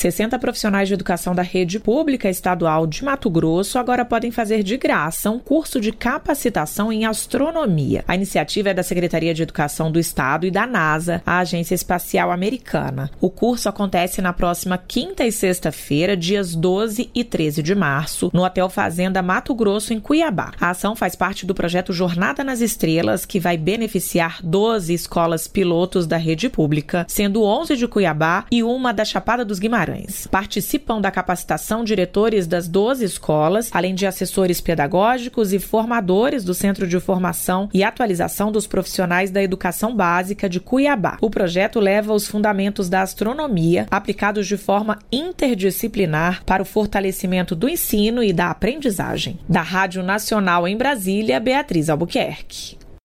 60 profissionais de educação da rede pública estadual de Mato Grosso agora podem fazer de graça um curso de capacitação em astronomia. A iniciativa é da Secretaria de Educação do Estado e da NASA, a Agência Espacial Americana. O curso acontece na próxima quinta e sexta-feira, dias 12 e 13 de março, no Hotel Fazenda Mato Grosso, em Cuiabá. A ação faz parte do projeto Jornada nas Estrelas, que vai beneficiar 12 escolas pilotos da rede pública, sendo 11 de Cuiabá e uma da Chapada dos Guimarães. Participam da capacitação diretores das 12 escolas, além de assessores pedagógicos e formadores do Centro de Formação e Atualização dos Profissionais da Educação Básica de Cuiabá. O projeto leva os fundamentos da astronomia, aplicados de forma interdisciplinar para o fortalecimento do ensino e da aprendizagem. Da Rádio Nacional em Brasília, Beatriz Albuquerque.